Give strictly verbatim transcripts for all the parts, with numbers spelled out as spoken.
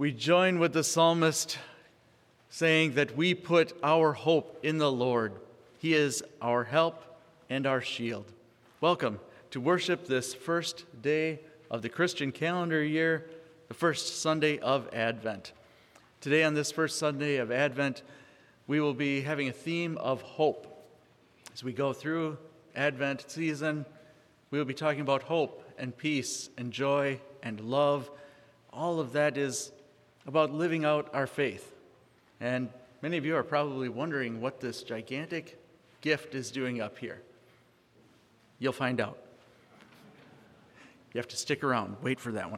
we join with the psalmist saying that we put our hope in the Lord. He is our help and our shield. Welcome to worship this first day of the Christian calendar year, the first Sunday of Advent. Today on this first Sunday of Advent, we will be having a theme of hope. As we go through Advent season, we will be talking about hope and peace and joy and love. All of that is about living out our faith. And many of you are probably wondering what this gigantic gift is doing up here. You'll find out. You have to stick around. Wait for that one.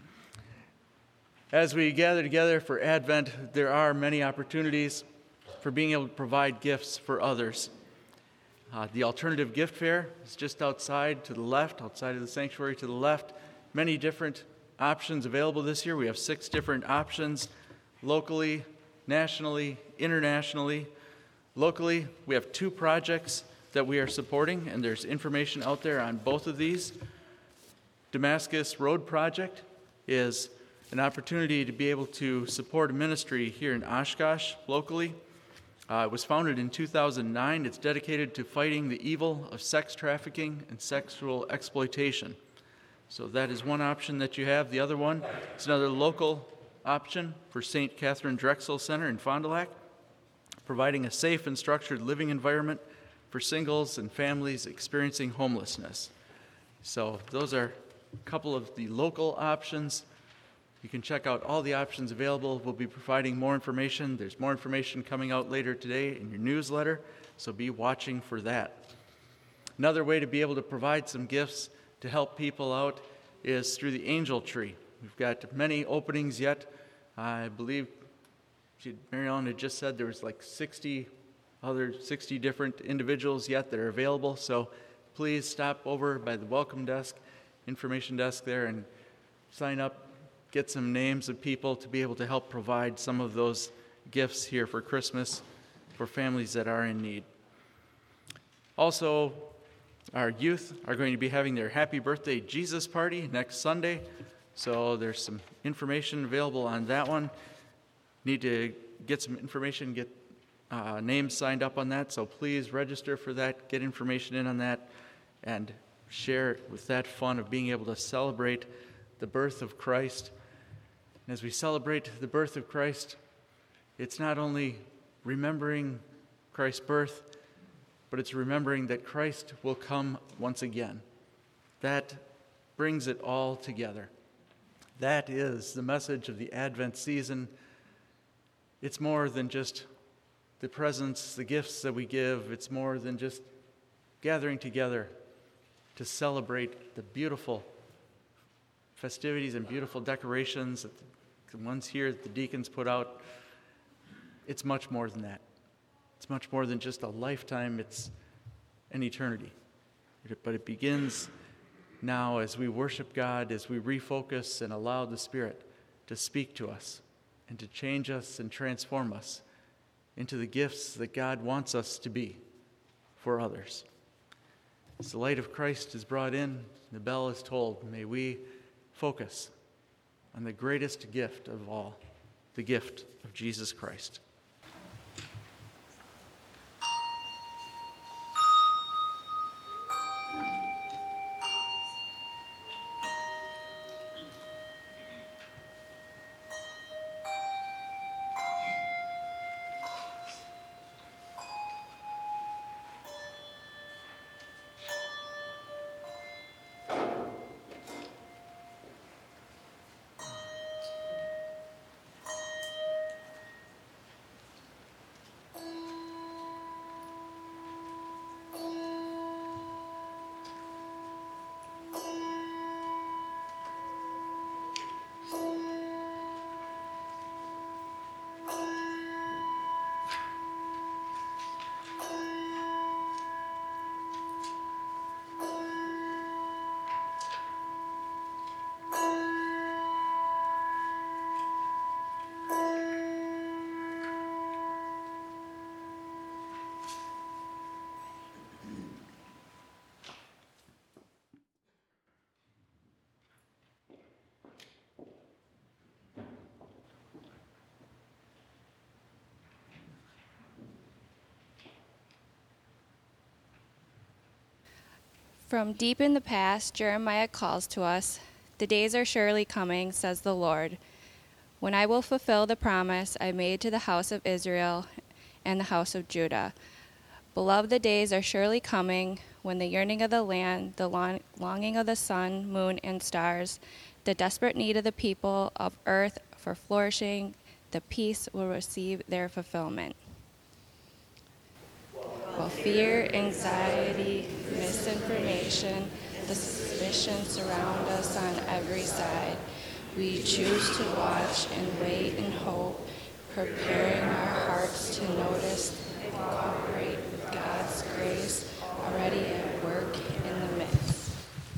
As we gather together for Advent, there are many opportunities for being able to provide gifts for others. Uh, the alternative gift fair is just outside to the left, outside of the sanctuary to the left. Many different options available this year. We have six different options locally, nationally, internationally. Locally, we have two projects that we are supporting, and there's information out there on both of these. Damascus Road Project is an opportunity to be able to support a ministry here in Oshkosh locally. Uh, it was founded in two thousand nine. It's dedicated to fighting the evil of sex trafficking and sexual exploitation. So that is one option that you have. The other one is another local option for Saint Catherine Drexel Center in Fond du Lac, providing a safe and structured living environment for singles and families experiencing homelessness. So those are a couple of the local options. You can check out all the options available. We'll be providing more information. There's more information coming out later today in your newsletter, so be watching for that. Another way to be able to provide some gifts to help people out is through the Angel Tree. We've got many openings yet. I believe she, Mary Ellen had just said there was like sixty other sixty different individuals yet that are available. So please stop over by the welcome desk, information desk there, and sign up. Get some names of people to be able to help provide some of those gifts here for Christmas for families that are in need. Also, our youth are going to be having their Happy Birthday Jesus Party next Sunday, so there's some information available on that one. Need to get some information, get uh, names signed up on that, so please register for that, get information in on that, and share with that fun of being able to celebrate the birth of Christ. And as we celebrate the birth of Christ, it's not only remembering Christ's birth, but it's remembering that Christ will come once again. That brings it all together. That is the message of the Advent season. It's more than just the presents, the gifts that we give. It's more than just gathering together to celebrate the beautiful festivities and beautiful decorations that the ones here that the deacons put out. It's much more than that. It's much more than just a lifetime. It's an eternity. But it begins now as we worship God, as we refocus and allow the Spirit to speak to us and to change us and transform us into the gifts that God wants us to be for others. As the light of Christ is brought in, the bell is tolled. May we focus on the greatest gift of all, the gift of Jesus Christ. From deep in the past, Jeremiah calls to us, "The days are surely coming, says the Lord, when I will fulfill the promise I made to the house of Israel and the house of Judah. Beloved, the days are surely coming when the yearning of the land, the long- longing of the sun, moon, and stars, the desperate need of the people of earth for flourishing, the peace will receive their fulfillment. While fear, anxiety, misinformation, the suspicion surround us on every side, we choose to watch and wait and hope, preparing our hearts to notice and cooperate with God's grace already at work in the midst."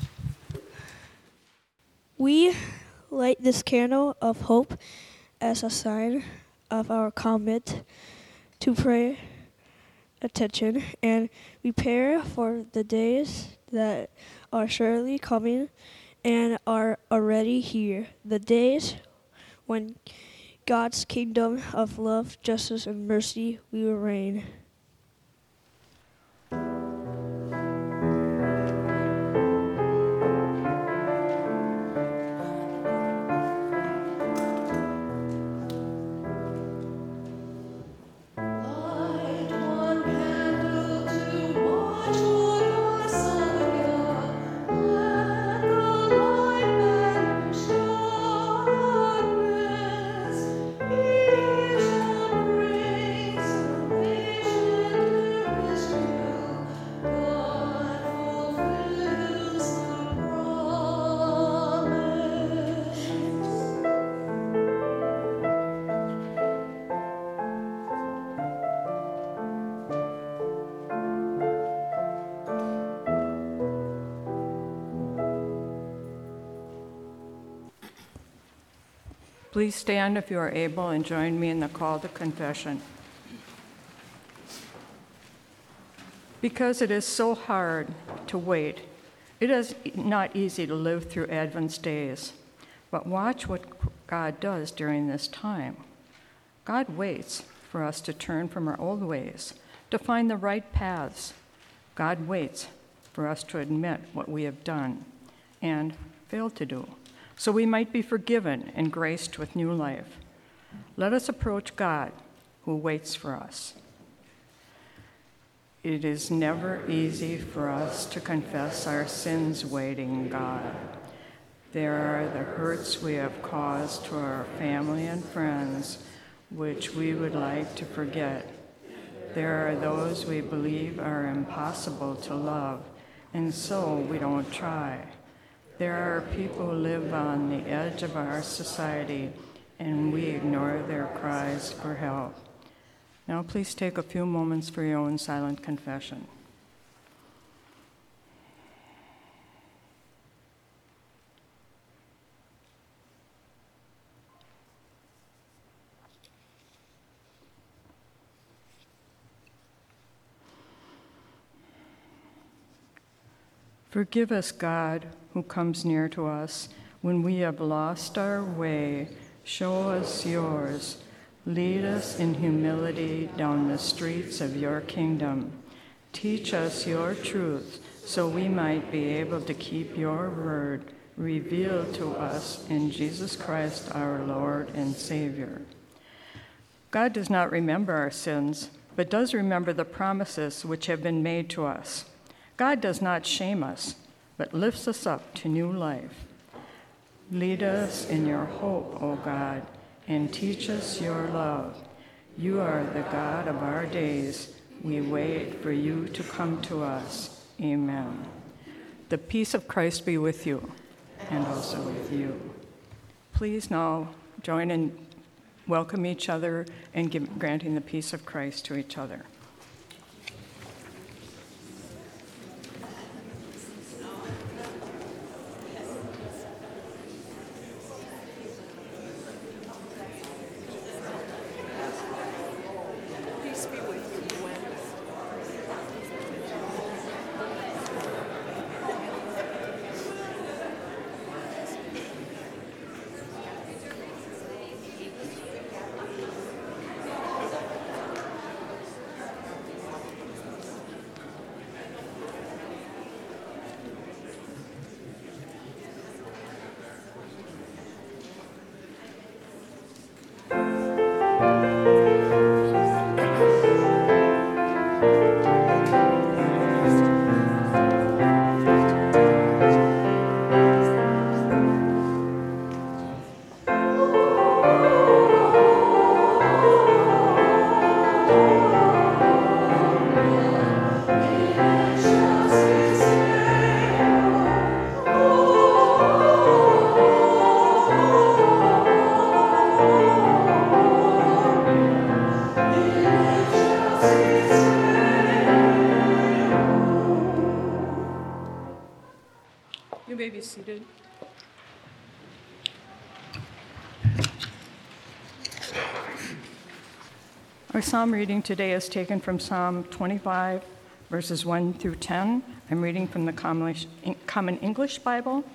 We light this candle of hope as a sign of our commitment to prayer, attention, and prepare for the days that are surely coming and are already here, the days when God's kingdom of love, justice, and mercy will reign. Please stand if you are able and join me in the call to confession. Because it is so hard to wait, it is not easy to live through Advent's days. But watch what God does during this time. God waits for us to turn from our old ways, to find the right paths. God waits for us to admit what we have done and failed to do, so we might be forgiven and graced with new life. Let us approach God, who waits for us. It is never easy for us to confess our sins waiting God. There are the hurts we have caused to our family and friends, which we would like to forget. There are those we believe are impossible to love, and so we don't try. There are people who live on the edge of our society, and we ignore their cries for help. Now please take a few moments for your own silent confession. Forgive us, God, who comes near to us when we have lost our way. Show us yours. Lead us in humility down the streets of your kingdom. Teach us your truth so we might be able to keep your word revealed to us in Jesus Christ, our Lord and Savior. God does not remember our sins, but does remember the promises which have been made to us. God does not shame us, but lifts us up to new life. Lead us in your hope, O God, and teach us your love. You are the God of our days. We wait for you to come to us. Amen. The peace of Christ be with you, and also with you. Please now join in welcome each other and give, granting the peace of Christ to each other. Our psalm reading today is taken from Psalm twenty-five, verses one through ten. I'm reading from the Common English Bible.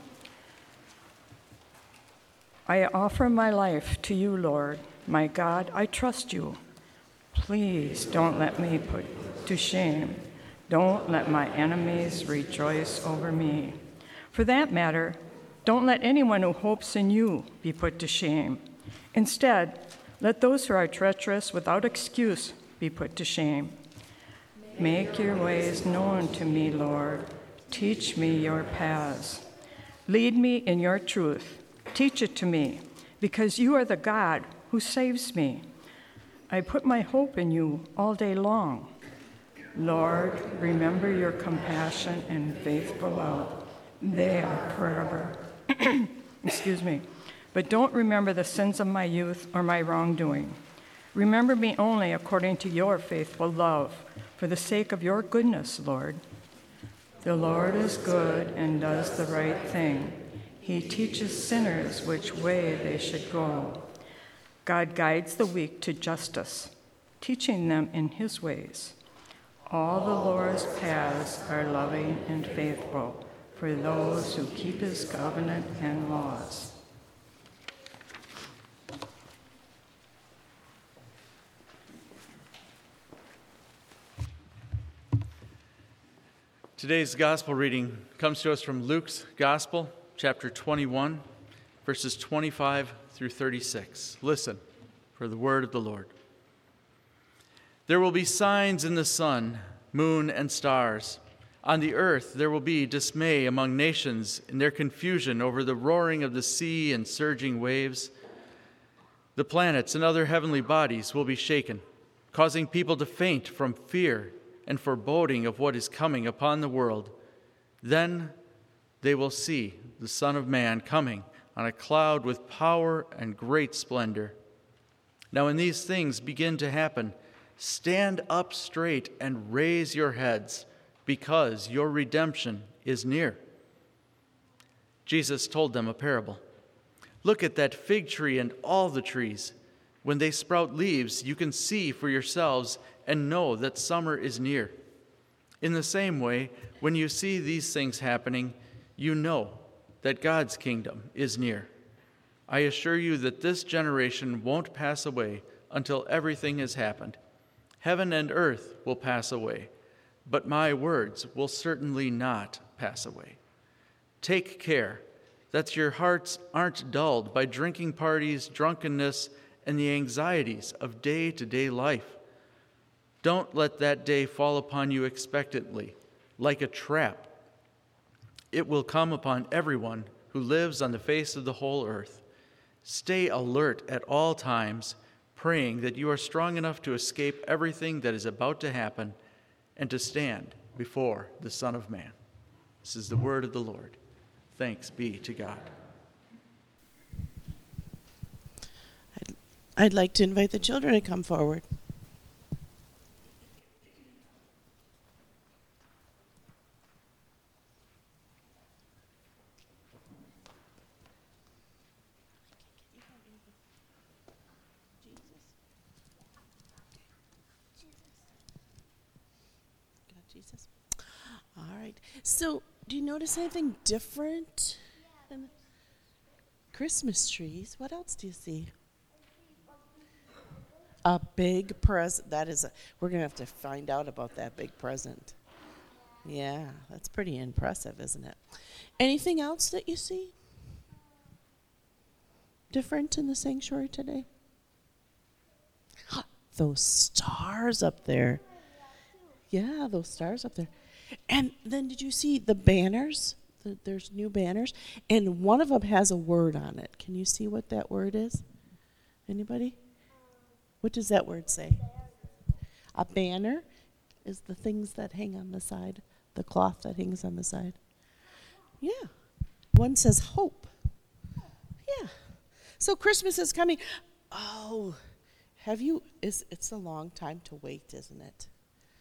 I offer my life to you, Lord. My God, I trust you. Please don't let me put to shame. Don't let my enemies rejoice over me. For that matter, don't let anyone who hopes in you be put to shame. Instead, let those who are treacherous without excuse be put to shame. Make your ways known to me, Lord. Teach me your paths. Lead me in your truth. Teach it to me, because you are the God who saves me. I put my hope in you all day long. Lord, remember your compassion and faithful love. They are forever. Excuse me. But don't remember the sins of my youth or my wrongdoing. Remember me only according to your faithful love, for the sake of your goodness, Lord. The Lord is good and does the right thing. He teaches sinners which way they should go. God guides the weak to justice, teaching them in his ways. All the Lord's paths are loving and faithful for those who keep his covenant and laws. Today's gospel reading comes to us from Luke's Gospel, chapter twenty-one, verses twenty-five through thirty-six. Listen for the word of the Lord. There will be signs in the sun, moon, and stars. On the earth there will be dismay among nations in their confusion over the roaring of the sea and surging waves. The planets and other heavenly bodies will be shaken, causing people to faint from fear and foreboding of what is coming upon the world. Then they will see the Son of Man coming on a cloud with power and great splendor. Now when these things begin to happen, stand up straight and raise your heads, because your redemption is near. Jesus told them a parable. Look at that fig tree and all the trees. When they sprout leaves, you can see for yourselves and know that summer is near. In the same way, when you see these things happening, you know that God's kingdom is near. I assure you that this generation won't pass away until everything has happened. Heaven and earth will pass away, but my words will certainly not pass away. Take care that your hearts aren't dulled by drinking parties, drunkenness, and the anxieties of day-to-day life. Don't let that day fall upon you expectantly, like a trap. It will come upon everyone who lives on the face of the whole earth. Stay alert at all times, praying that you are strong enough to escape everything that is about to happen and to stand before the Son of Man. This is the word of the Lord. Thanks be to God. I'd, I'd like to invite the children to come forward. Jesus. All right. So, do you notice anything different than the Christmas trees? What else do you see? A big present. That is, a, we're going to have to find out about that big present. Yeah, that's pretty impressive, isn't it? Anything else that you see different in the sanctuary today? Those stars up there. Yeah, those stars up there. And then did you see the banners? The, there's new banners. And one of them has a word on it. Can you see what that word is? Anybody? What does that word say? A banner is the things that hang on the side, the cloth that hangs on the side. Yeah. One says hope. Yeah. So Christmas is coming. Oh, have you, is it's a long time to wait, isn't it?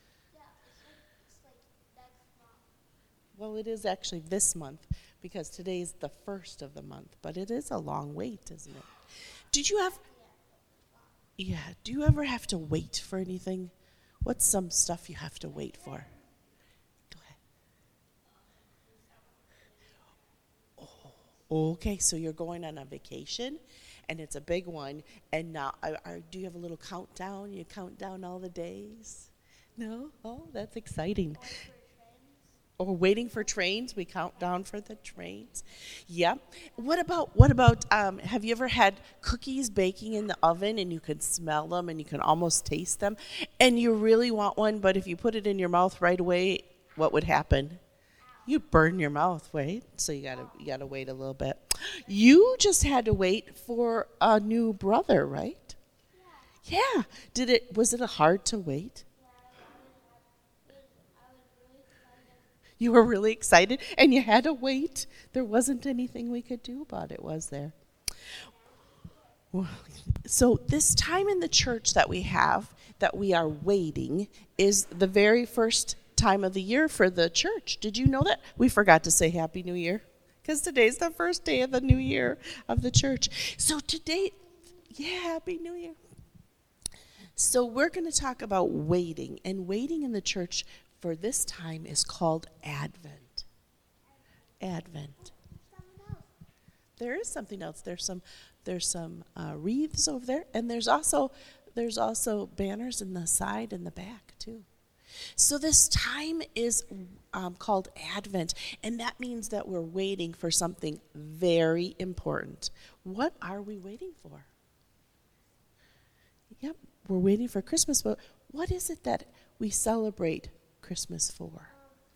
Well, it is actually this month because today is the first of the month, but it is a long wait, isn't it? Did you have, Yeah. Do you ever have to wait for anything? What's some stuff you have to wait for? Go ahead. Oh, okay. So you're going on a vacation, and it's a big one. And now, are, are, do you have a little countdown? You count down all the days? No? Oh, that's exciting. Or waiting for trains. We count down for the trains. Yep. What about what about? Um, have you ever had cookies baking in the oven and you can smell them and you can almost taste them, and you really want one, but if you put it in your mouth right away, what would happen? You burn your mouth, right? So you gotta you gotta wait a little bit. You just had to wait for a new brother, right? Yeah. Did it? Was it hard to wait? You were really excited, and you had to wait. There wasn't anything we could do about it, was there? Well, so this time in the church that we have, that we are waiting, is the very first time of the year for the church. Did you know that? We forgot to say Happy New Year, because today's the first day of the new year of the church. So today, yeah, Happy New Year. So we're going to talk about waiting, and waiting in the church for this time is called Advent. Advent. There is something else. There's some there's some uh, wreaths over there, and there's also there's also banners in the side and the back too. So this time is um, called Advent, and that means that we're waiting for something very important. What are we waiting for? Yep, we're waiting for Christmas, but what is it that we celebrate Christmas for?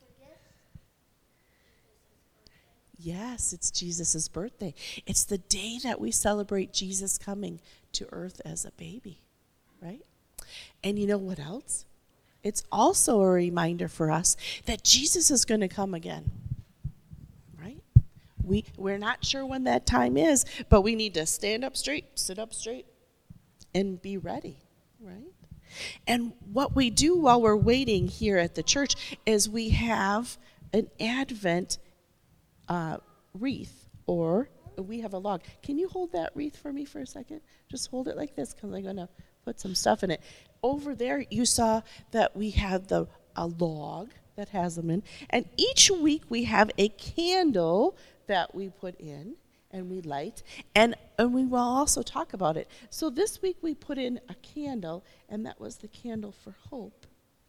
Yes, it's Jesus' birthday. It's the day that we celebrate Jesus coming to earth as a baby, right? And you know what else? It's also a reminder for us that Jesus is going to come again, right? We, we're not sure when that time is, but we need to stand up straight, sit up straight, and be ready, right? And what we do while we're waiting here at the church is we have an Advent uh, wreath, or we have a log. Can you hold that wreath for me for a second? Just hold it like this, because I'm going to put some stuff in it. Over there, you saw that we have the a log that has them in, and each week we have a candle that we put in and we light, and, and we will also talk about it. So this week we put in a candle, and that was the candle for hope.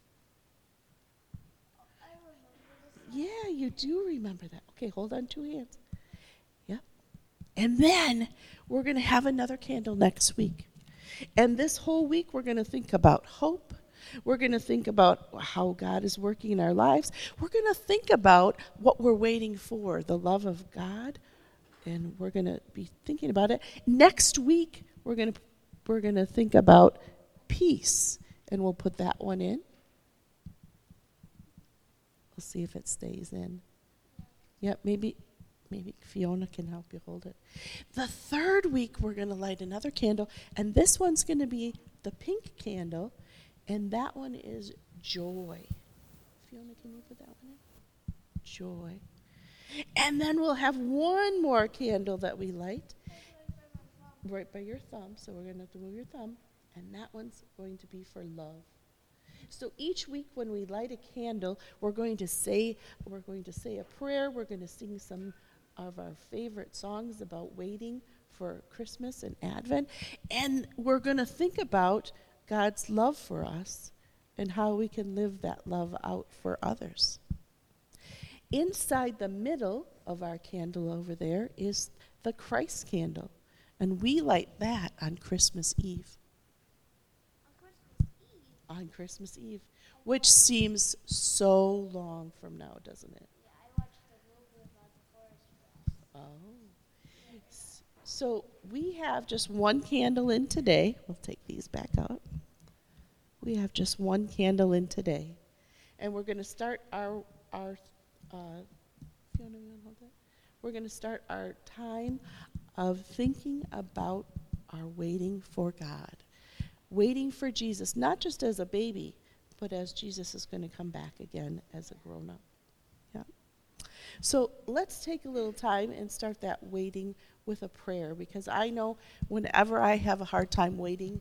Yeah, you do remember that. Okay, hold on two hands. Yep. And then we're going to have another candle next week. And this whole week we're going to think about hope. We're going to think about how God is working in our lives. We're going to think about what we're waiting for, the love of God. And we're going to be thinking about it. Next week, we're going to we're going to think about peace, and we'll put that one in. We'll see if it stays in. Yep, maybe maybe Fiona can help you hold it. The third week, we're going to light another candle, and this one's going to be the pink candle, and that one is joy. Fiona, can you put that one in? Joy. And then we'll have one more candle that we light right by your thumb. So we're going to have to move your thumb. And that one's going to be for love. So each week when we light a candle, we're going to say we're going to say a prayer. We're going to sing some of our favorite songs about waiting for Christmas and Advent. And we're going to think about God's love for us and how we can live that love out for others. Inside the middle of our candle over there is the Christ candle, and we light that on Christmas Eve. On Christmas Eve? On Christmas Eve, which seems so long from now, doesn't it? Yeah, I watched the movie about the forest fire. Oh. S- So we have just one candle in today. We'll take these back out. We have just one candle in today, and we're going to start our our. Uh, Fiona, you want to hold that? We're going to start our time of thinking about our waiting for God, waiting for Jesus, not just as a baby, but as Jesus is going to come back again as a grown-up. Yeah. So let's take a little time and start that waiting with a prayer, because I know whenever I have a hard time waiting,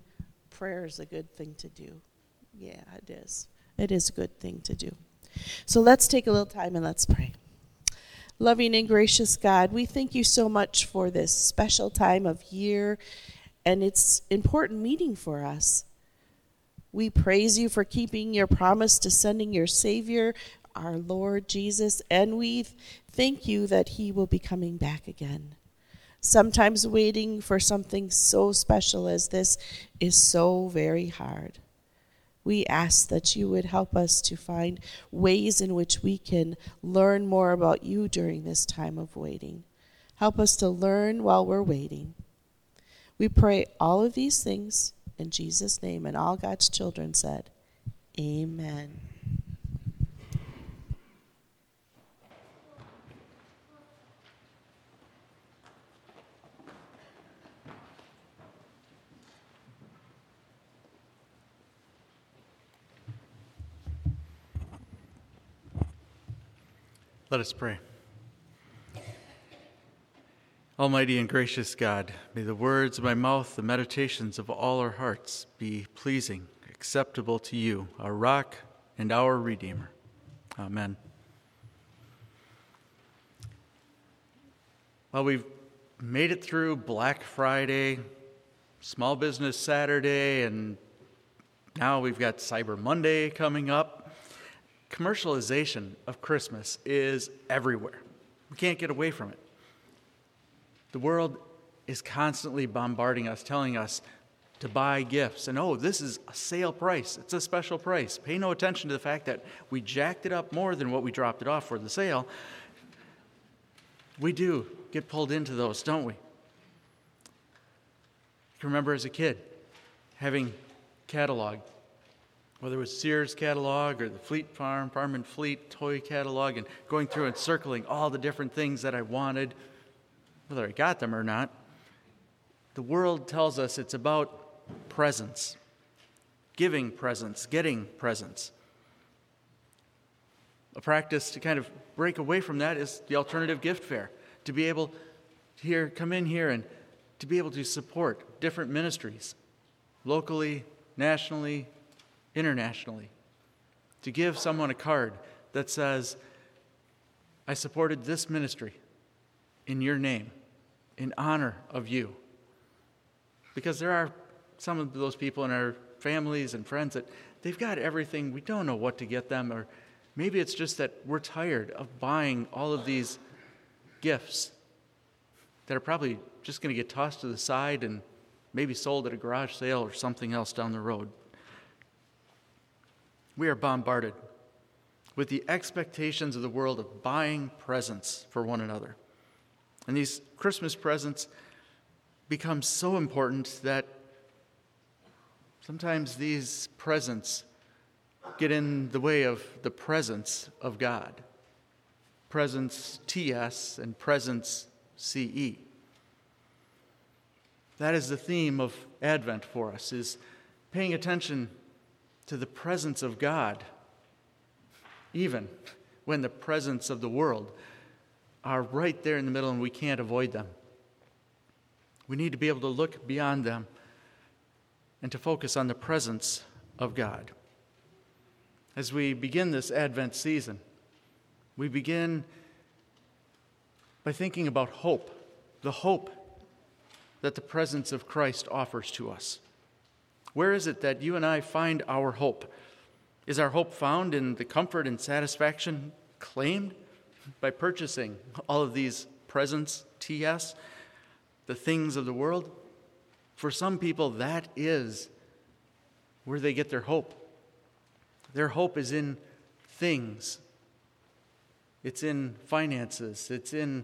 prayer is a good thing to do. Yeah, it is. It is a good thing to do. So let's take a little time and let's pray. Loving and gracious God, we thank you so much for this special time of year and its important meeting for us. We praise you for keeping your promise to sending your Savior, our Lord Jesus, and we thank you that he will be coming back again. Sometimes waiting for something so special as this is so very hard. We ask that you would help us to find ways in which we can learn more about you during this time of waiting. Help us to learn while we're waiting. We pray all of these things in Jesus' name, and all God's children said, amen. Let us pray. Almighty and gracious God, may the words of my mouth, the meditations of all our hearts be pleasing, acceptable to you, our rock and our Redeemer. Amen. Well, we've made it through Black Friday, Small Business Saturday, and now we've got Cyber Monday coming up. Commercialization of Christmas is everywhere. We can't get away from it. The world is constantly bombarding us, telling us to buy gifts. And oh, this is a sale price. It's a special price. Pay no attention to the fact that we jacked it up more than what we dropped it off for the sale. We do get pulled into those, don't we? You can remember as a kid having catalog, whether it was Sears catalog or the Fleet Farm, Farm and Fleet toy catalog, and going through and circling all the different things that I wanted, whether I got them or not. The world tells us it's about presents, giving presents, getting presents. A practice to kind of break away from that is the alternative gift fair, to be able to here, come in here and to be able to support different ministries, locally, nationally, internationally, to give someone a card that says, I supported this ministry in your name, in honor of you. Because there are some of those people in our families and friends that they've got everything, we don't know what to get them, or maybe it's just that we're tired of buying all of these gifts that are probably just going to get tossed to the side and maybe sold at a garage sale or something else down the road. We are bombarded with the expectations of the world of buying presents for one another. And these Christmas presents become so important that sometimes these presents get in the way of the presence of God. Presents T S and presents C E. That is the theme of Advent for us, is paying attention to the presence of God, even when the presence of the world are right there in the middle and we can't avoid them. We need to be able to look beyond them and to focus on the presence of God. As we begin this Advent season, we begin by thinking about hope, the hope that the presence of Christ offers to us. Where is it that you and I find our hope? Is our hope found in the comfort and satisfaction claimed by purchasing all of these presents, T S, the things of the world? For some people, that is where they get their hope. Their hope is in things. It's in finances. It's in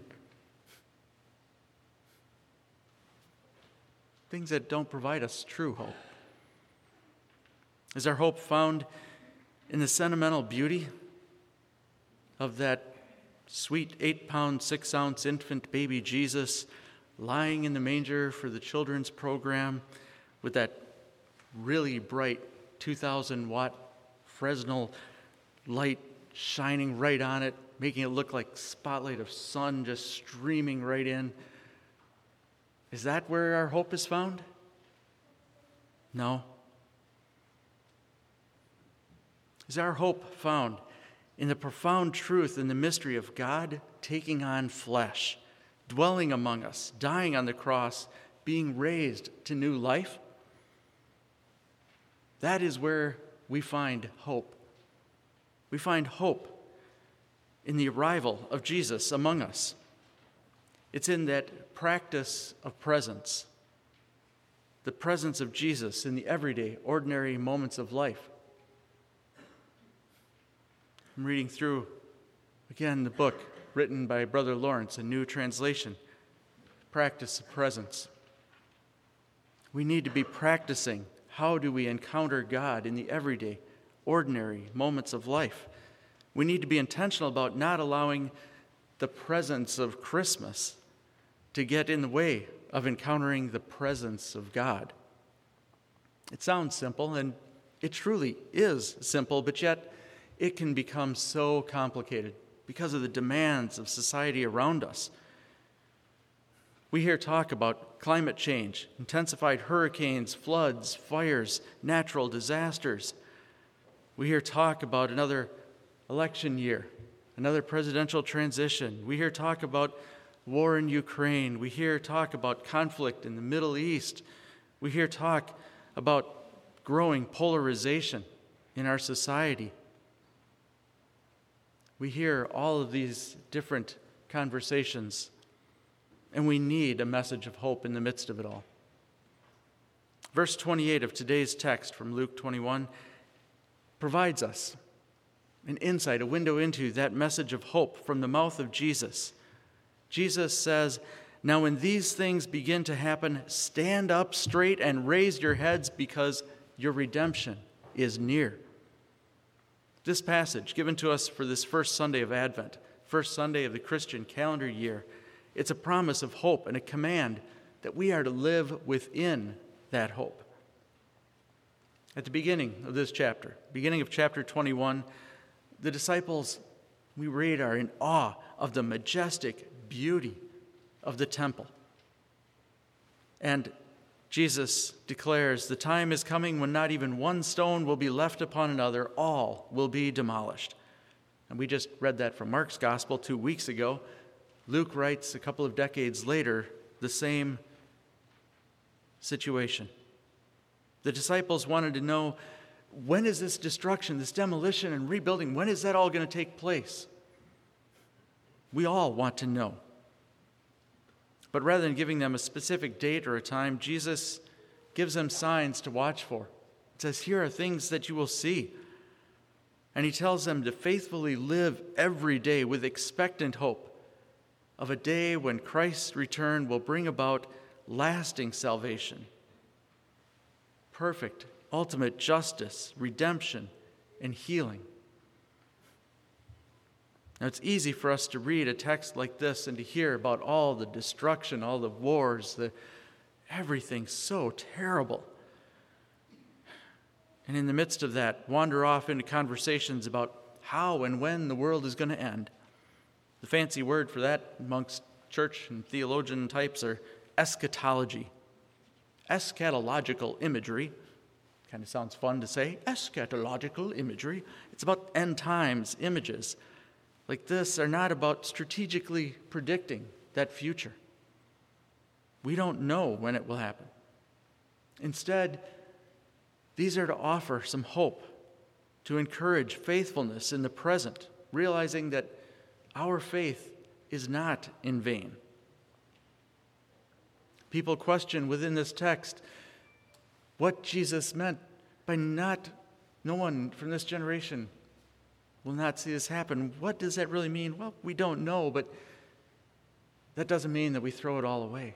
things that don't provide us true hope. Is our hope found in the sentimental beauty of that sweet eight-pound, six-ounce infant baby Jesus lying in the manger for the children's program with that really bright two thousand watt Fresnel light shining right on it, making it look like spotlight of sun just streaming right in? Is that where our hope is found? No. Is our hope found in the profound truth and the mystery of God taking on flesh, dwelling among us, dying on the cross, being raised to new life? That is where we find hope. We find hope in the arrival of Jesus among us. It's in that practice of presence, the presence of Jesus in the everyday, ordinary moments of life. I'm reading through, again, the book written by Brother Lawrence, a new translation, Practice of Presence. We need to be practicing how do we encounter God in the everyday, ordinary moments of life. We need to be intentional about not allowing the presence of Christmas to get in the way of encountering the presence of God. It sounds simple, and it truly is simple, but yet it can become so complicated because of the demands of society around us. We hear talk about climate change, intensified hurricanes, floods, fires, natural disasters. We hear talk about another election year, another presidential transition. We hear talk about war in Ukraine. We hear talk about conflict in the Middle East. We hear talk about growing polarization in our society. We hear all of these different conversations, and we need a message of hope in the midst of it all. Verse twenty-eight of today's text from Luke twenty-one provides us an insight, a window into that message of hope from the mouth of Jesus. Jesus says, "Now when these things begin to happen, stand up straight and raise your heads because your redemption is near." This passage, given to us for this first Sunday of Advent, first Sunday of the Christian calendar year, it's a promise of hope and a command that we are to live within that hope. At the beginning of this chapter, beginning of chapter twenty-one, the disciples, we read, are in awe of the majestic beauty of the temple. And Jesus declares, "The time is coming when not even one stone will be left upon another, all will be demolished." And we just read that from Mark's gospel two weeks ago. Luke writes a couple of decades later the same situation. The disciples wanted to know, when is this destruction, this demolition and rebuilding, when is that all going to take place? We all want to know. But rather than giving them a specific date or a time, Jesus gives them signs to watch for. He says, here are things that you will see. And he tells them to faithfully live every day with expectant hope of a day when Christ's return will bring about lasting salvation, perfect, ultimate justice, redemption, and healing. Now, it's easy for us to read a text like this and to hear about all the destruction, all the wars, the everything so terrible. And in the midst of that, wander off into conversations about how and when the world is going to end. The fancy word for that amongst church and theologian types are eschatology. Eschatological imagery. Kind of sounds fun to say. Eschatological imagery. It's about end times images like this are not about strategically predicting that future. We don't know when it will happen. Instead, these are to offer some hope, to encourage faithfulness in the present, realizing that our faith is not in vain. People question within this text what Jesus meant by not, no one from this generation will not see this happen. What does that really mean? Well, we don't know, but that doesn't mean that we throw it all away.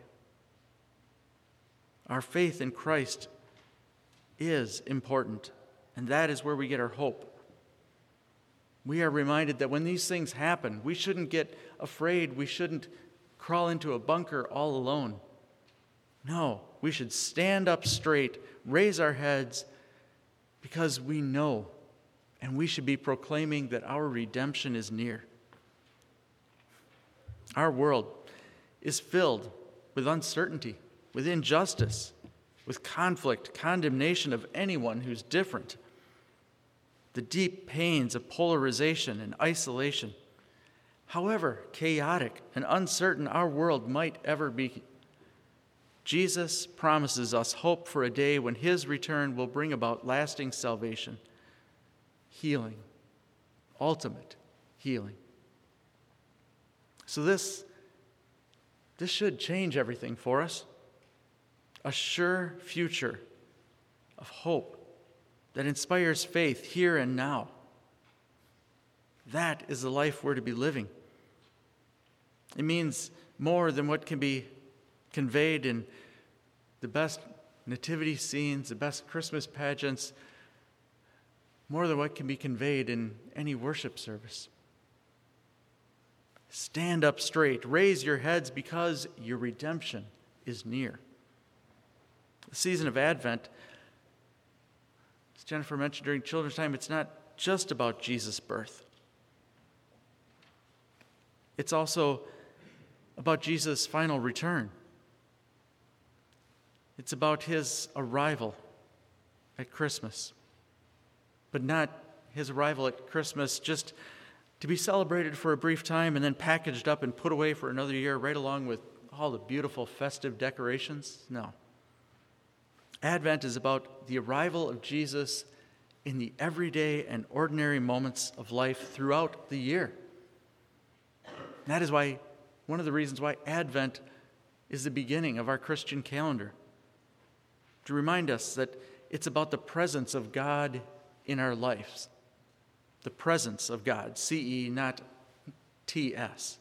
Our faith in Christ is important, and that is where we get our hope. We are reminded that when these things happen, we shouldn't get afraid. We shouldn't crawl into a bunker all alone. No, we should stand up straight, raise our heads, because we know, and we should be proclaiming that our redemption is near. Our world is filled with uncertainty, with injustice, with conflict, condemnation of anyone who's different. the deep pains of polarization and isolation. However chaotic and uncertain our world might ever be, Jesus promises us hope for a day when his return will bring about lasting salvation, healing, ultimate healing. So this, this should change everything for us. A sure future of hope that inspires faith here and now. That is the life we're to be living. It means more than what can be conveyed in the best nativity scenes, the best Christmas pageants, more than what can be conveyed in any worship service. Stand up straight, raise your heads, because your redemption is near. The season of Advent, as Jennifer mentioned during children's time, it's not just about Jesus' birth. It's also about Jesus' final return. It's about his arrival at Christmas, but not his arrival at Christmas just to be celebrated for a brief time and then packaged up and put away for another year right along with all the beautiful festive decorations. No. Advent is about the arrival of Jesus in the everyday and ordinary moments of life throughout the year. And that is why, one of the reasons why Advent is the beginning of our Christian calendar, to remind us that it's about the presence of God in our lives. The presence of God, C E, not T S.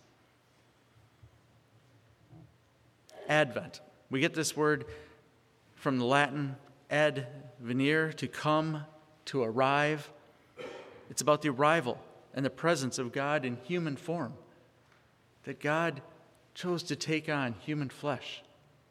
Advent. We get this word from the Latin ad venire, to come, to arrive. It's about the arrival and the presence of God in human form, that God chose to take on human flesh.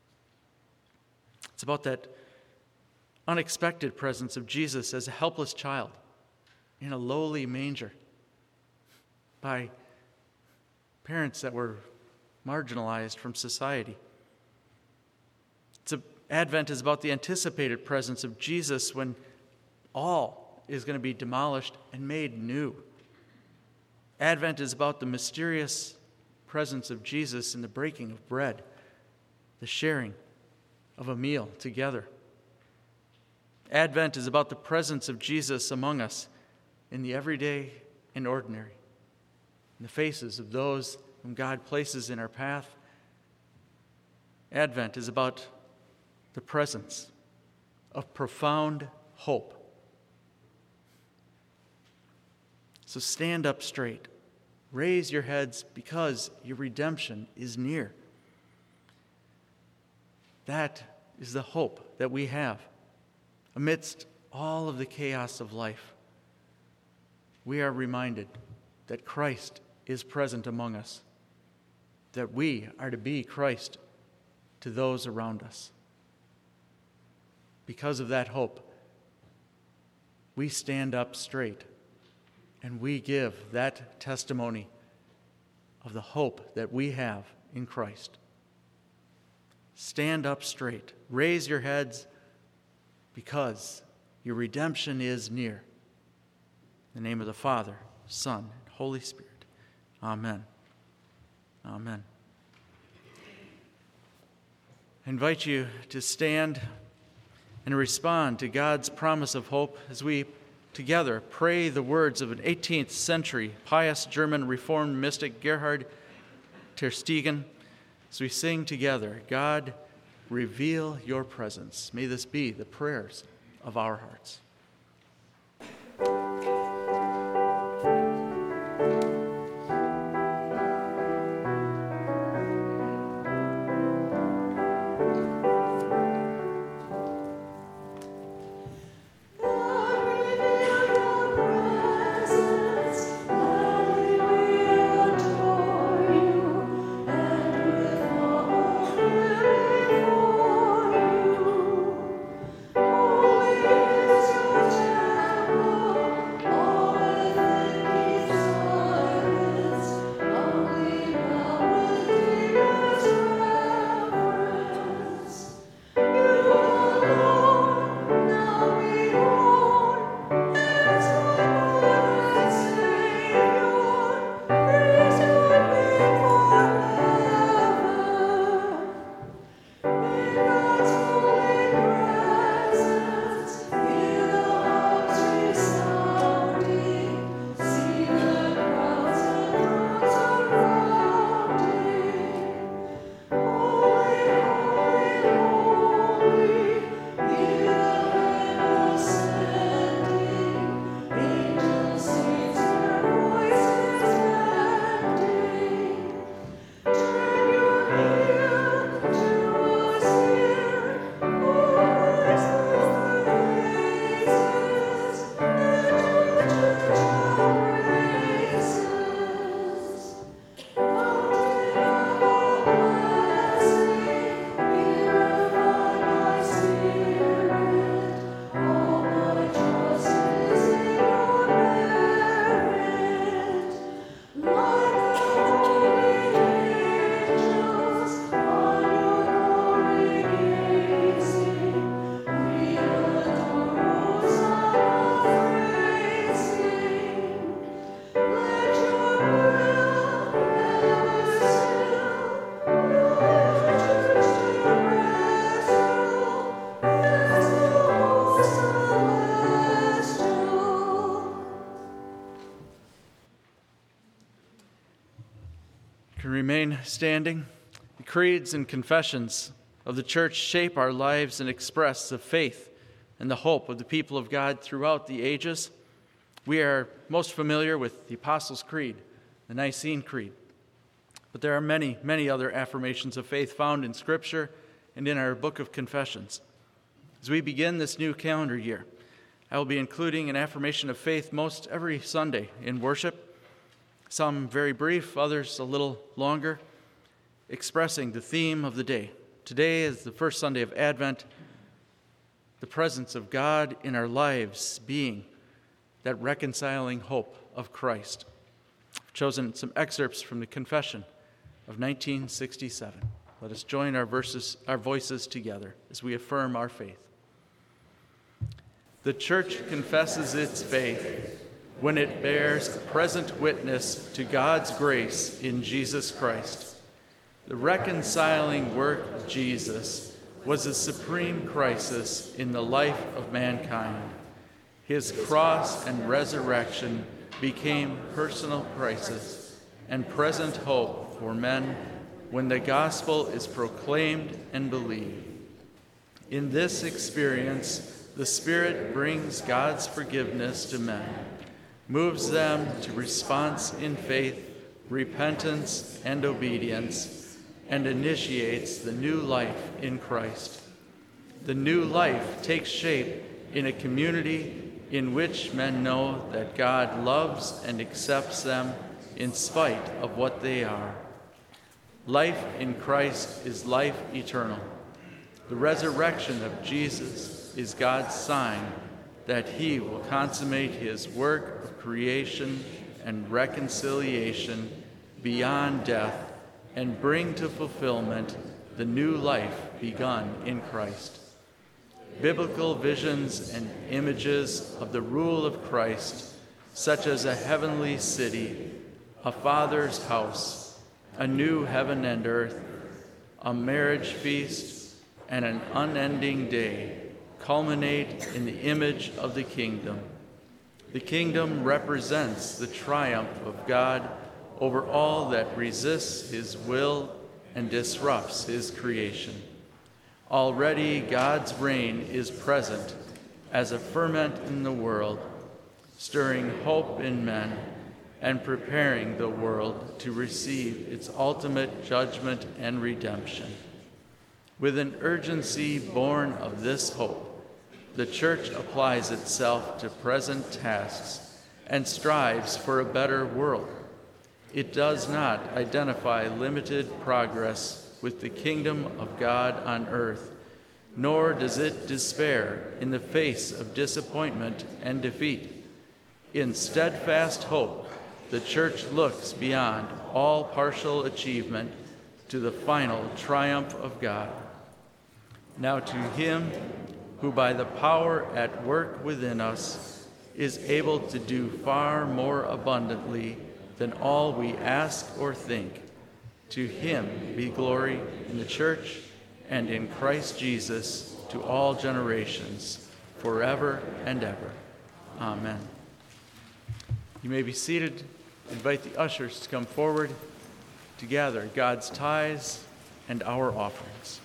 It's about that unexpected presence of Jesus as a helpless child in a lowly manger by parents that were marginalized from society. It's a, Advent is about the anticipated presence of Jesus when all is going to be demolished and made new. Advent is about the mysterious presence of Jesus in the breaking of bread, the sharing of a meal together. Advent is about the presence of Jesus among us in the everyday and ordinary, in the faces of those whom God places in our path. Advent is about the presence of profound hope. So stand up straight. Raise your heads, because your redemption is near. That is the hope that we have amidst all of the chaos of life. We are reminded that Christ is present among us, that we are to be Christ to those around us. Because of that hope, we stand up straight and we give that testimony of the hope that we have in Christ. Stand up straight, raise your heads, because your redemption is near. In the name of the Father, Son, and Holy Spirit. Amen. Amen. I invite you to stand and respond to God's promise of hope as we together pray the words of an eighteenth century pious German Reformed mystic, Gerhard Tersteegen, as we sing together, God, reveal your presence. May this be the prayers of our hearts. Oh remain standing. The creeds and confessions of the church shape our lives and express the faith and the hope of the people of God throughout the ages. We are most familiar with the Apostles' Creed, the Nicene Creed. But there are many, many other affirmations of faith found in Scripture and in our book of confessions. As we begin this new calendar year, I will be including an affirmation of faith most every Sunday in worship, some very brief, others a little longer, expressing the theme of the day. Today is the first Sunday of Advent, the presence of God in our lives being that reconciling hope of Christ. I've chosen some excerpts from the Confession of nineteen sixty-seven. Let us join our verses, our voices together as we affirm our faith. The Church confesses its faith when it bears present witness to God's grace in Jesus Christ. The reconciling work of Jesus was a supreme crisis in the life of mankind. His cross and resurrection became personal crisis and present hope for men when the gospel is proclaimed and believed. In this experience, the Spirit brings God's forgiveness to men, moves them to response in faith, repentance, and obedience, and initiates the new life in Christ. The new life takes shape in a community in which men know that God loves and accepts them in spite of what they are. Life in Christ is life eternal. The resurrection of Jesus is God's sign that he will consummate his work of creation and reconciliation beyond death and bring to fulfillment the new life begun in Christ. Biblical visions and images of the rule of Christ, such as a heavenly city, a Father's house, a new heaven and earth, a marriage feast, and an unending day, culminate in the image of the kingdom. The kingdom represents the triumph of God over all that resists his will and disrupts his creation. Already God's reign is present as a ferment in the world, stirring hope in men and preparing the world to receive its ultimate judgment and redemption. With an urgency born of this hope, the Church applies itself to present tasks and strives for a better world. It does not identify limited progress with the kingdom of God on earth, nor does it despair in the face of disappointment and defeat. In steadfast hope, the Church looks beyond all partial achievement to the final triumph of God. Now to him who by the power at work within us is able to do far more abundantly than all we ask or think, to him be glory in the Church and in Christ Jesus to all generations, forever and ever. Amen. You may be seated. Invite the ushers to come forward to gather God's tithes and our offerings.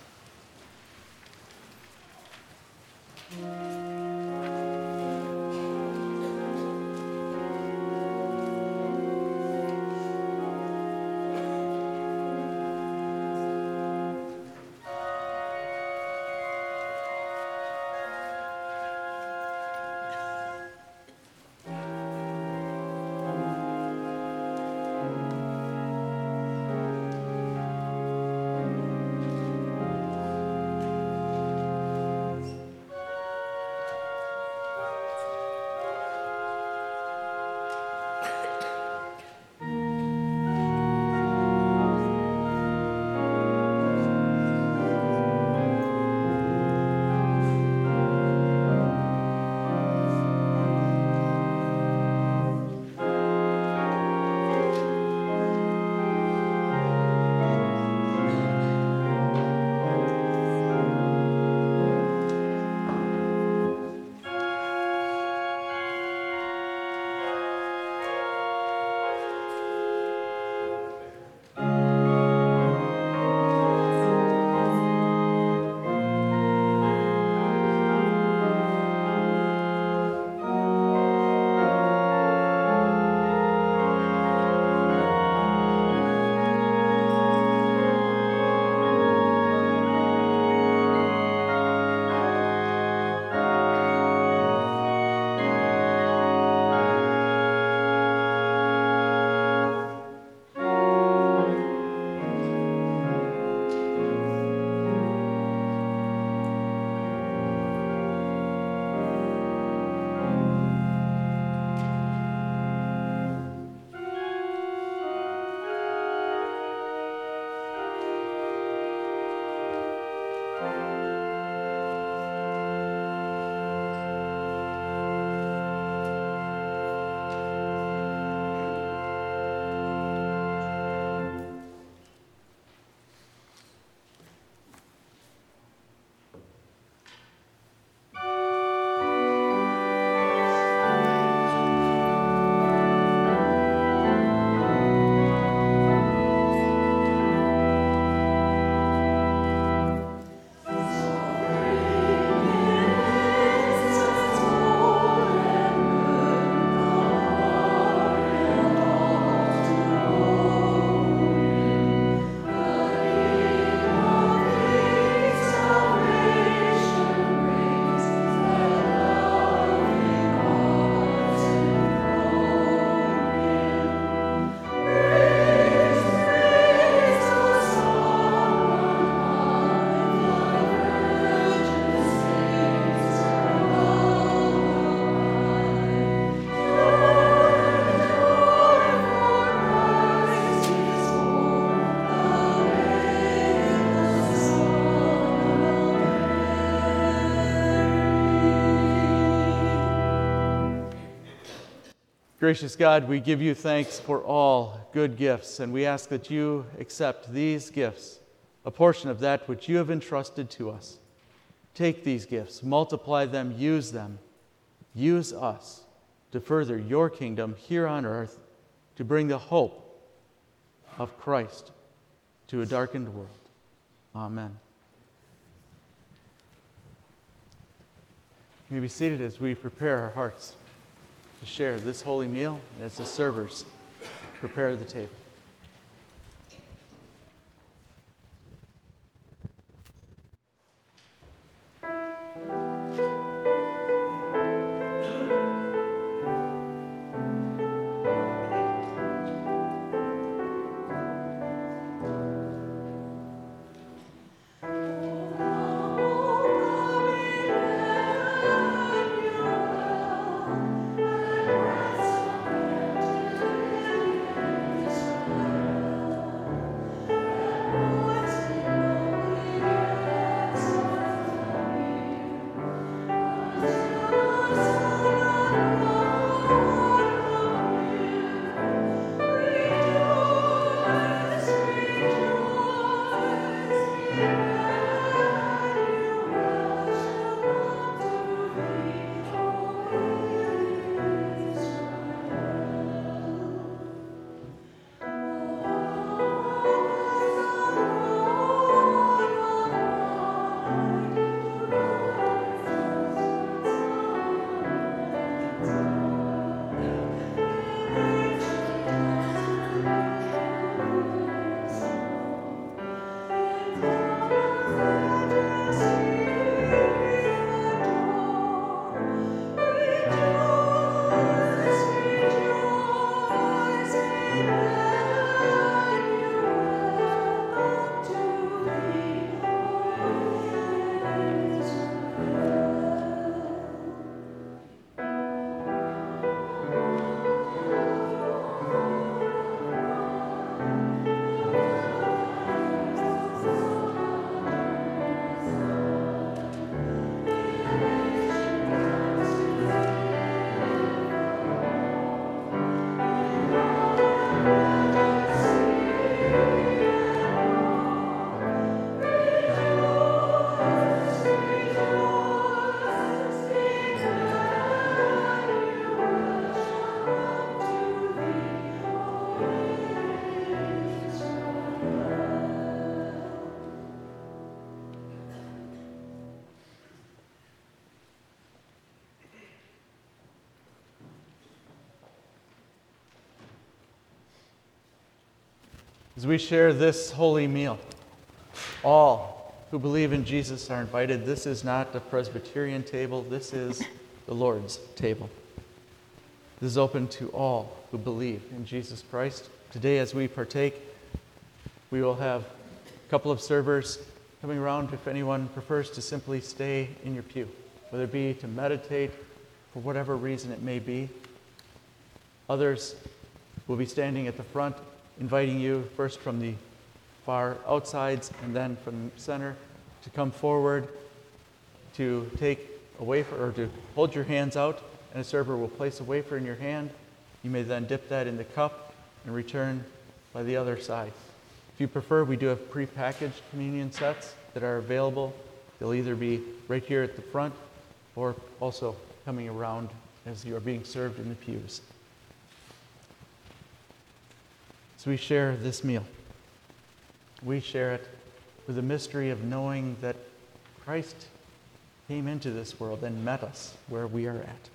Gracious God, we give you thanks for all good gifts, and we ask that you accept these gifts, a portion of that which you have entrusted to us. Take these gifts, multiply them, use them. Use us to further your kingdom here on earth, to bring the hope of Christ to a darkened world. Amen. You may be seated as we prepare our hearts to share this holy meal as the servers prepare the table. As we share this holy meal, all who believe in Jesus are invited. This is not a Presbyterian table. This is the Lord's table. This is open to all who believe in Jesus Christ. Today, as we partake, we will have a couple of servers coming around if anyone prefers to simply stay in your pew, whether it be to meditate for whatever reason it may be. Others will be standing at the front, inviting you first from the far outsides and then from the center to come forward to take a wafer or to hold your hands out, and a server will place a wafer in your hand. You may then dip that in the cup and return by the other side. If you prefer, we do have pre-packaged communion sets that are available. They'll either be right here at the front or also coming around as you are being served in the pews. So we share this meal. We share it with the mystery of knowing that Christ came into this world and met us where we are at.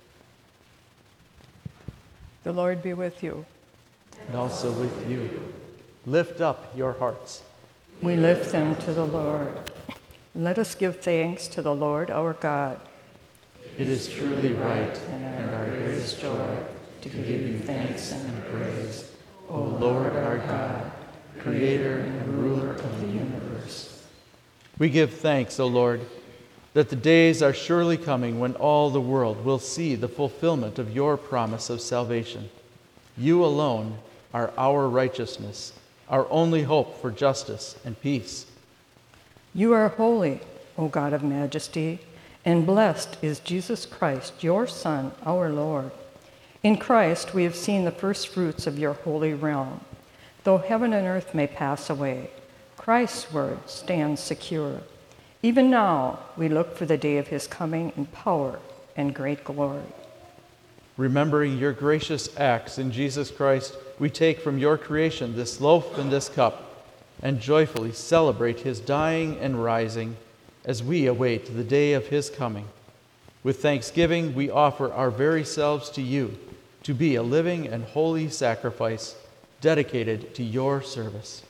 The Lord be with you. And also with you. Lift up your hearts. We lift them to the Lord. Let us give thanks to the Lord our God. It is truly right and our greatest joy to give you thanks and praise, O Lord our God, Creator and ruler of the universe. We give thanks, O Lord, that the days are surely coming when all the world will see the fulfillment of your promise of salvation. You alone are our righteousness, our only hope for justice and peace. You are holy, O God of majesty, and blessed is Jesus Christ, your Son, our Lord. In Christ, we have seen the first fruits of your holy realm. Though heaven and earth may pass away, Christ's word stands secure. Even now, we look for the day of his coming in power and great glory. Remembering your gracious acts in Jesus Christ, we take from your creation this loaf and this cup, and joyfully celebrate his dying and rising as we await the day of his coming. With thanksgiving, we offer our very selves to you to be a living and holy sacrifice dedicated to your service.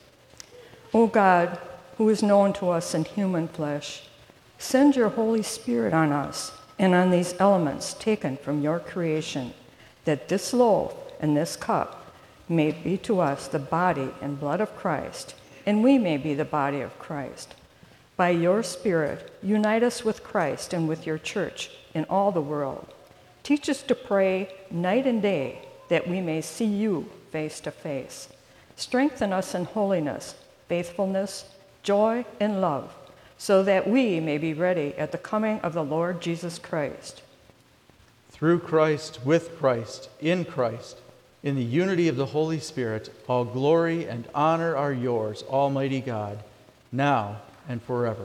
O God, who is known to us in human flesh, send your Holy Spirit on us and on these elements taken from your creation, that this loaf and this cup may be to us the body and blood of Christ, and we may be the body of Christ. By your Spirit, unite us with Christ and with your church in all the world. Teach us to pray night and day that we may see you face to face. Strengthen us in holiness, faithfulness, joy, and love, so that we may be ready at the coming of the Lord Jesus Christ. Through Christ, with Christ, in Christ, in the unity of the Holy Spirit, all glory and honor are yours, Almighty God, now and forever.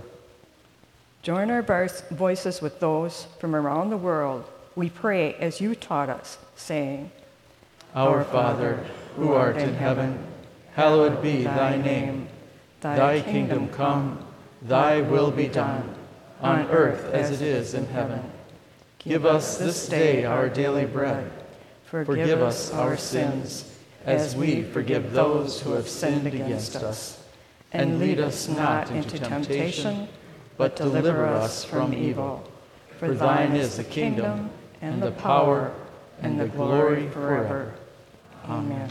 Join our voices with those from around the world. We pray as you taught us, saying, Our Father, who art in heaven, hallowed be thy name. Thy kingdom come, thy will be done, on earth as it is in heaven. Give us this day our daily bread. Forgive us our sins, as we forgive those who have sinned against us. And lead us not into temptation, but deliver us from evil. For thine is the kingdom, and the power, and the glory forever. Amen.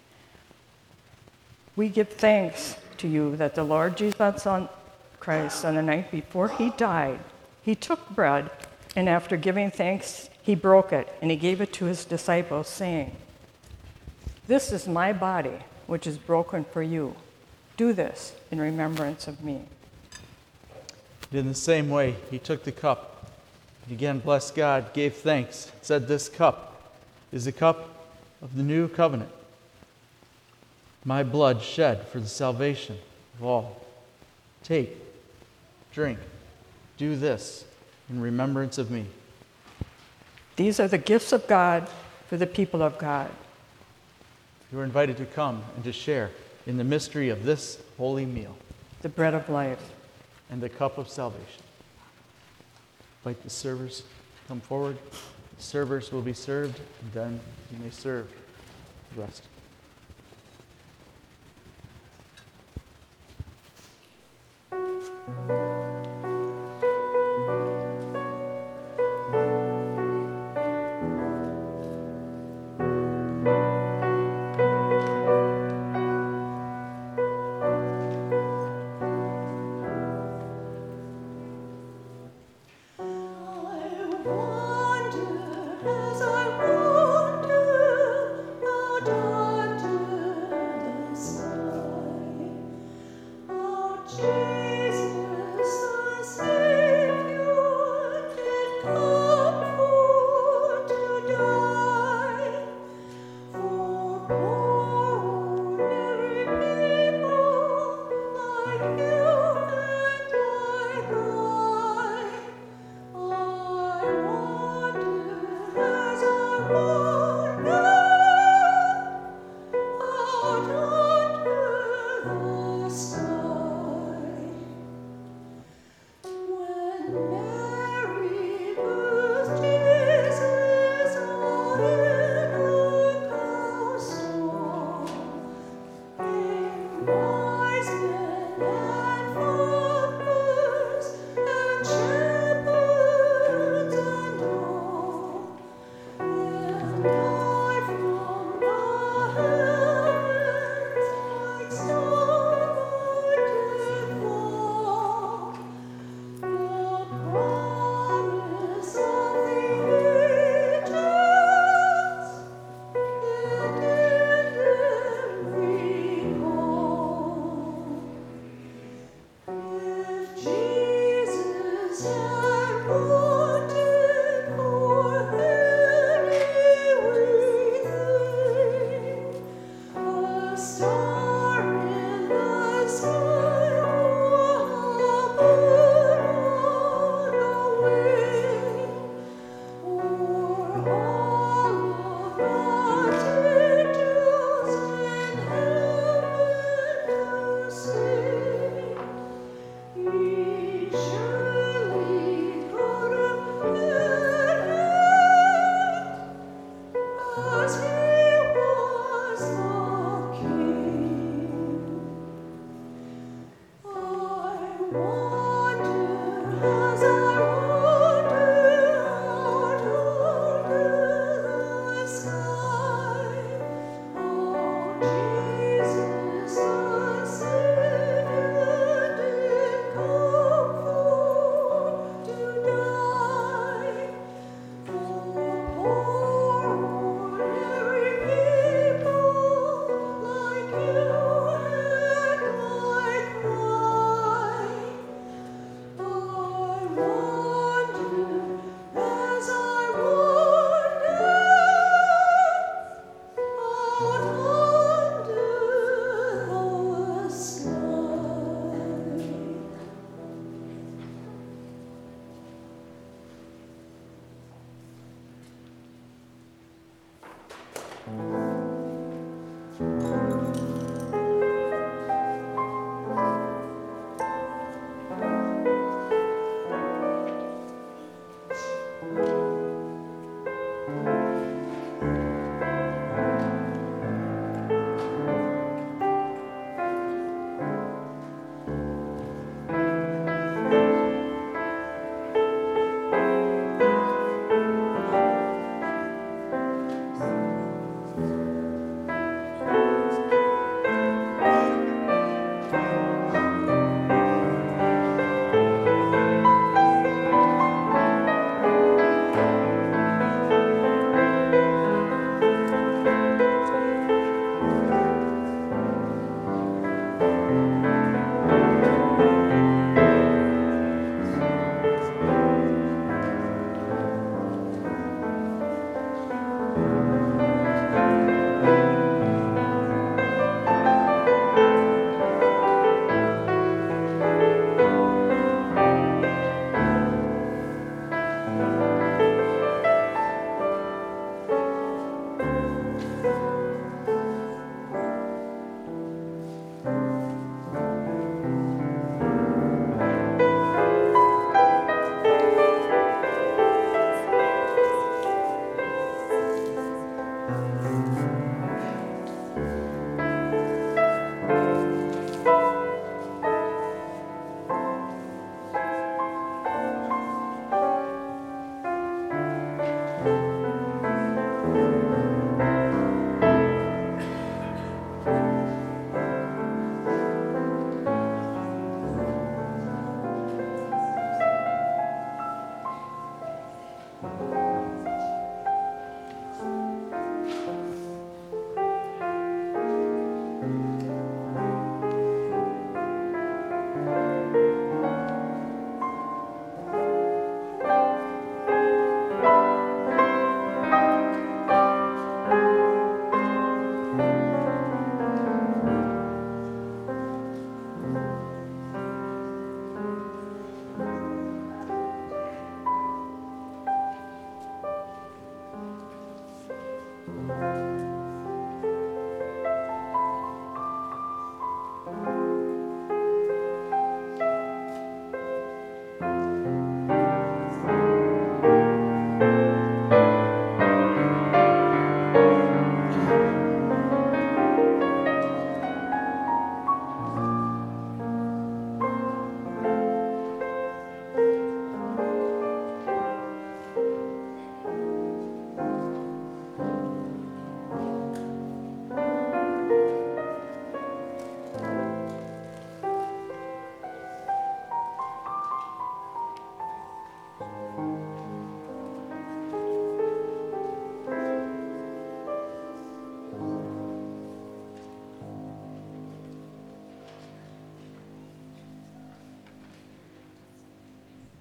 We give thanks to you that the Lord Jesus on Christ, on the night before he died, he took bread, and after giving thanks, he broke it, and he gave it to his disciples, saying, This is my body, which is broken for you. Do this in remembrance of me. In the same way, he took the cup, and again blessed God, gave thanks, said, This cup is the cup of the new covenant, my blood shed for the salvation of all. Take, drink, do this in remembrance of me. These are the gifts of God for the people of God. You are invited to come and to share in the mystery of this holy meal, The bread of life. and the cup of salvation. Invite the servers to come forward. The servers will be served, and then you may serve the rest. Oh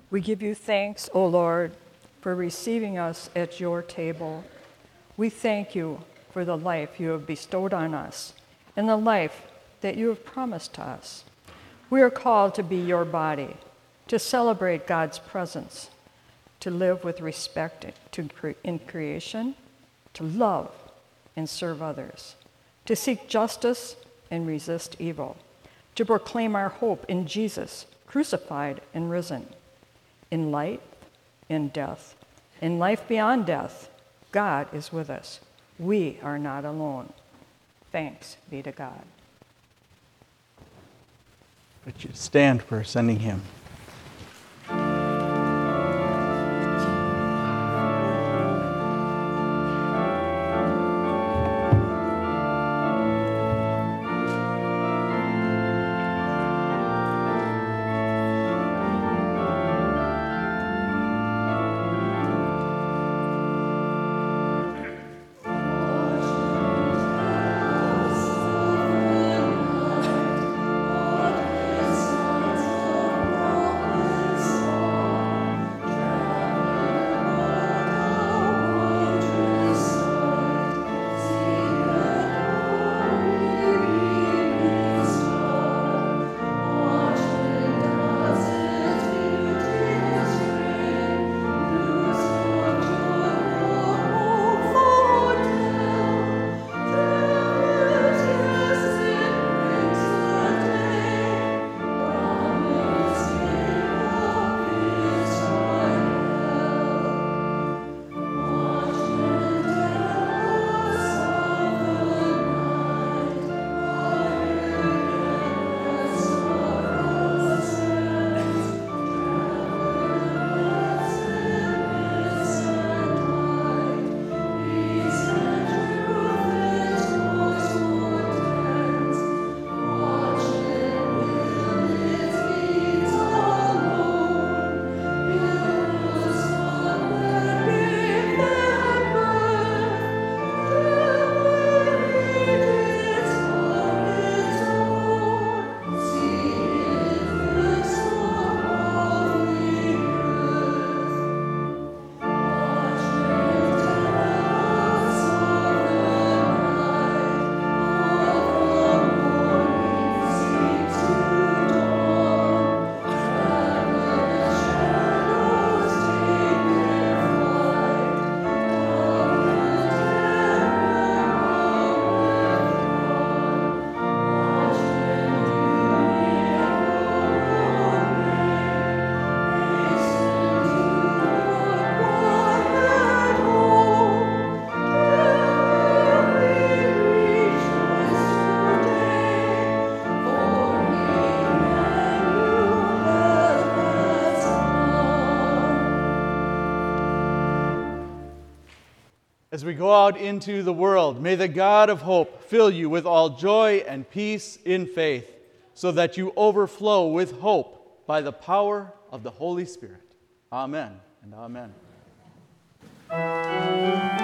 We give you thanks, O Lord, for receiving us at your table. We thank you for the life you have bestowed on us and the life that you have promised to us. We are called to be your body, to celebrate God's presence, to live with respect to cre- in creation, to love and serve others, to seek justice and resist evil, to proclaim our hope in Jesus, crucified and risen. In life, in death, in life beyond death, God is with us. We are not alone. Thanks be to God. Would you stand for sending him? As we go out into the world, may the God of hope fill you with all joy and peace in faith, so that you overflow with hope by the power of the Holy Spirit. Amen and amen.